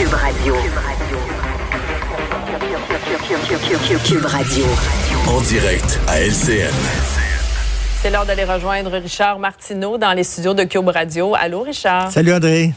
Radio. Cube Radio. En direct à LCN. C'est l'heure d'aller rejoindre Richard Martineau dans les studios de Cube Radio. Allô, Richard? Salut, Audrey.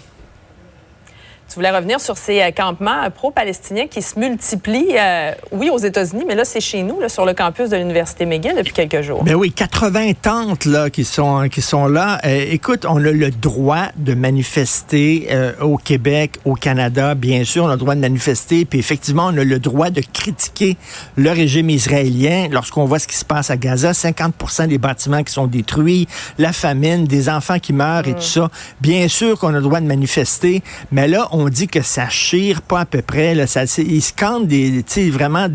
Tu voulais revenir sur ces campements pro-palestiniens qui se multiplient, oui, aux États-Unis, mais là, c'est chez nous, là, sur le campus de l'Université McGill depuis quelques jours. Ben oui, 80 tentes là, qui sont là. Écoute, on a le droit de manifester au Québec, au Canada, bien sûr, on a le droit de manifester, puis effectivement, on a le droit de critiquer le régime israélien lorsqu'on voit ce qui se passe à Gaza, 50% des bâtiments qui sont détruits, la famine, des enfants qui meurent et tout ça. Bien sûr qu'on a le droit de manifester, mais là, on dit que ça chire pas à peu près. Là, ils scandent vraiment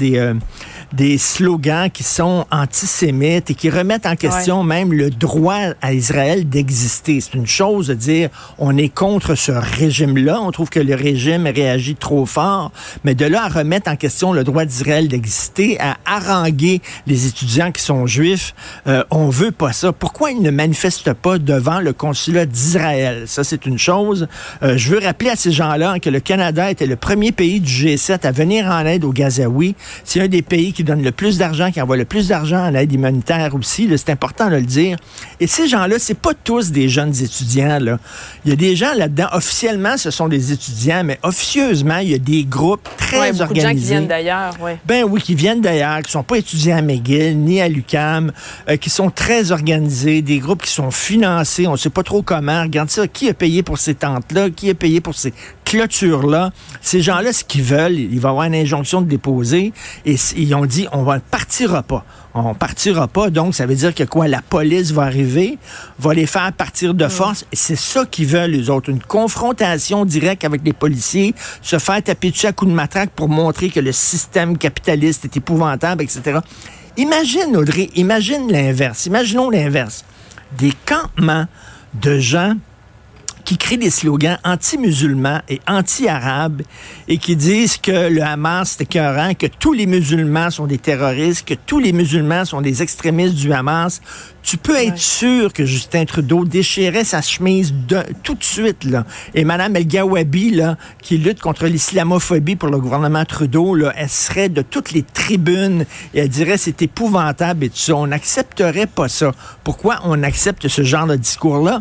des slogans qui sont antisémites et qui remettent en question même le droit à Israël d'exister. C'est une chose de dire on est contre ce régime-là, on trouve que le régime réagit trop fort, mais de là à remettre en question le droit d'Israël d'exister, à haranguer les étudiants qui sont juifs, on veut pas ça. Pourquoi ils ne manifestent pas devant le consulat d'Israël? Ça, c'est une chose. Je veux rappeler à ces gens-là que le Canada était le premier pays du G7 à venir en aide aux Gazaouis. C'est un des pays qui donne le plus d'argent, qui envoie le plus d'argent en aide humanitaire aussi. Là, c'est important de le dire. Et ces gens-là, c'est pas tous des jeunes étudiants. Là. Il y a des gens là-dedans, officiellement, ce sont des étudiants, mais officieusement, il y a des groupes très organisés. Beaucoup de gens qui viennent d'ailleurs. Ben oui, qui viennent d'ailleurs, qui sont pas étudiants à McGill, ni à l'UQAM, qui sont très organisés, des groupes qui sont financés, on sait pas trop comment. Regarde ça, qui a payé pour ces tentes-là, qui a payé pour ces clôtures-là. Ces gens-là, ce qu'ils veulent, il va y avoir une injonction de déposer, et ils ont dit, on ne partira pas. On partira pas, donc ça veut dire que quoi? La police va arriver, va les faire partir de force. Et c'est ça qu'ils veulent, les autres. Une confrontation directe avec les policiers, se faire taper dessus à coups de matraque pour montrer que le système capitaliste est épouvantable, etc. Imagine, Audrey, imagine l'inverse. Imaginons l'inverse. Des campements de gens qui créent des slogans anti-musulmans et anti-arabes et qui disent que le Hamas, c'est écœurant, que tous les musulmans sont des terroristes, que tous les musulmans sont des extrémistes du Hamas. Tu peux être sûr que Justin Trudeau déchirait sa chemise tout de suite, là. Et Mme El-Gawabi, là, qui lutte contre l'islamophobie pour le gouvernement Trudeau, là, elle serait de toutes les tribunes et elle dirait c'est épouvantable et tout ça. On n'accepterait pas ça. Pourquoi on accepte ce genre de discours-là?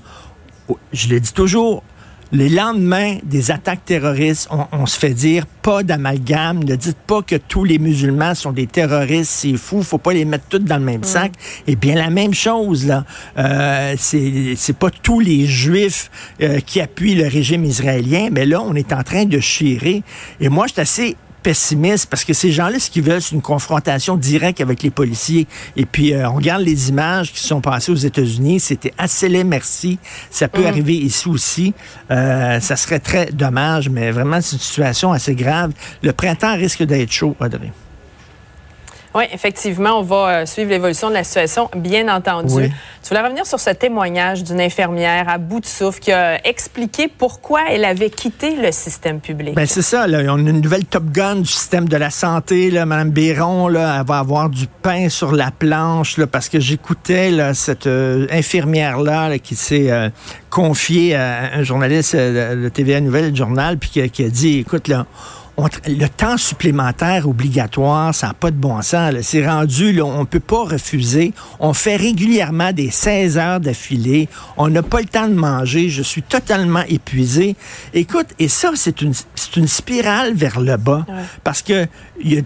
Je le dis toujours, les lendemains des attaques terroristes, on se fait dire pas d'amalgame, ne dites pas que tous les musulmans sont des terroristes, c'est fou, faut pas les mettre tous dans le même sac. Et bien la même chose, là, c'est pas tous les juifs qui appuient le régime israélien, mais là, on est en train de chirer. Et moi, je suis assez pessimiste parce que ces gens-là, ce qu'ils veulent, c'est une confrontation directe avec les policiers. Et puis, on regarde les images qui sont passées aux États-Unis. C'était assez laid, merci. Ça peut arriver ici aussi. Ça serait très dommage, mais vraiment, c'est une situation assez grave. Le printemps risque d'être chaud, Audrey. Oui, effectivement, on va suivre l'évolution de la situation, bien entendu. Oui. Tu voulais revenir sur ce témoignage d'une infirmière à bout de souffle qui a expliqué pourquoi elle avait quitté le système public. Ben c'est ça, là. On a une nouvelle Top Gun du système de la santé, là. Mme Biron, là, elle va avoir du pain sur la planche, là, parce que j'écoutais là, cette infirmière-là là, qui s'est confiée à un journaliste de TVA Nouvelles, du journal, puis qui a dit, écoute, là, le temps supplémentaire obligatoire, ça n'a pas de bon sens. Là. C'est rendu, là, on ne peut pas refuser. On fait régulièrement des 16 heures d'affilée. On n'a pas le temps de manger. Je suis totalement épuisé. Écoute, et ça, c'est une spirale vers le bas. Ouais. Parce qu'il y a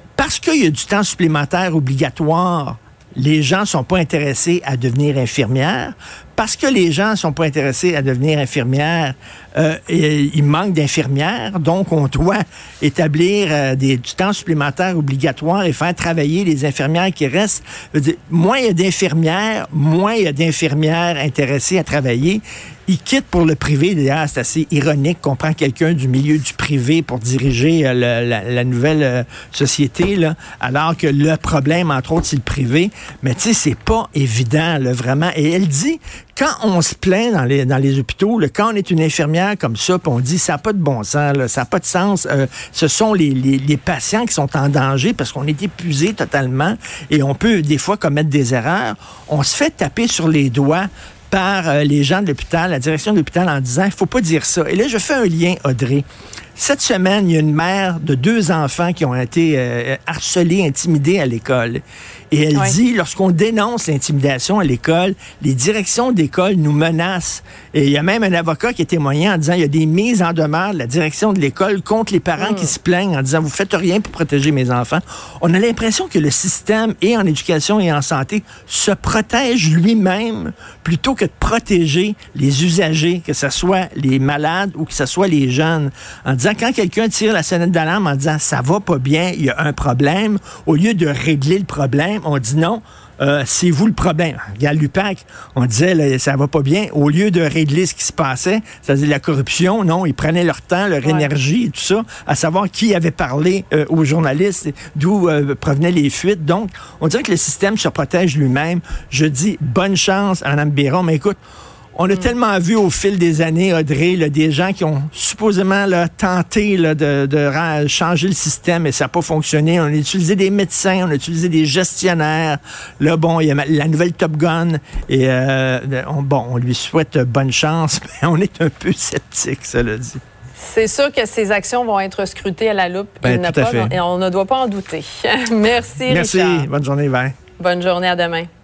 du temps supplémentaire obligatoire, les gens ne sont pas intéressés à devenir infirmières. Parce que les gens ne sont pas intéressés à devenir infirmières, il manque d'infirmières, donc on doit établir du temps supplémentaire obligatoire et faire travailler les infirmières qui restent. Moins il y a d'infirmières, moins il y a d'infirmières intéressées à travailler. Ils quittent pour le privé. D'ailleurs, c'est assez ironique qu'on prend quelqu'un du milieu du privé pour diriger la nouvelle société, là, alors que le problème, entre autres, c'est le privé. Mais tu sais, c'est pas évident, là, vraiment. Et elle dit, quand on se plaint dans les hôpitaux, là, quand on est une infirmière comme ça, puis on dit, ça n'a pas de bon sens, là, ça n'a pas de sens, ce sont les patients qui sont en danger parce qu'on est épuisé totalement et on peut des fois commettre des erreurs. On se fait taper sur les doigts par les gens de l'hôpital, la direction de l'hôpital, en disant, il ne faut pas dire ça. Et là, je fais un lien, Audrey. Cette semaine, il y a une mère de 2 enfants qui ont été harcelés, intimidés à l'école. Et elle dit, lorsqu'on dénonce l'intimidation à l'école, les directions d'école nous menacent. Et il y a même un avocat qui est témoigné en disant, il y a des mises en demeure de la direction de l'école contre les parents qui se plaignent en disant, vous faites rien pour protéger mes enfants. On a l'impression que le système, et en éducation et en santé, se protège lui-même plutôt que de protéger les usagers, que ce soit les malades ou que ce soit les jeunes. En disant, quand quelqu'un tire la sonnette d'alarme en disant, ça va pas bien, il y a un problème, au lieu de régler le problème, on dit non, c'est vous le problème. Regarde l'UPAC, on disait là, ça va pas bien. Au lieu de régler ce qui se passait, c'est-à-dire la corruption, non, ils prenaient leur temps, leur énergie et tout ça, à savoir qui avait parlé aux journalistes, d'où provenaient les fuites. Donc, on dirait que le système se protège lui-même. Je dis bonne chance à Mme Biron, mais écoute, on a tellement vu au fil des années, Audrey, là, des gens qui ont supposément là, tenté là, de changer le système et ça n'a pas fonctionné. On a utilisé des médecins, on a utilisé des gestionnaires. Là, bon, il y a la nouvelle Top Gun et on lui souhaite bonne chance, mais on est un peu sceptique, cela dit. C'est sûr que ces actions vont être scrutées à la loupe. Et on ne doit pas en douter. Merci, Richard. Merci. Bonne journée, Yvan. Bonne journée, à demain.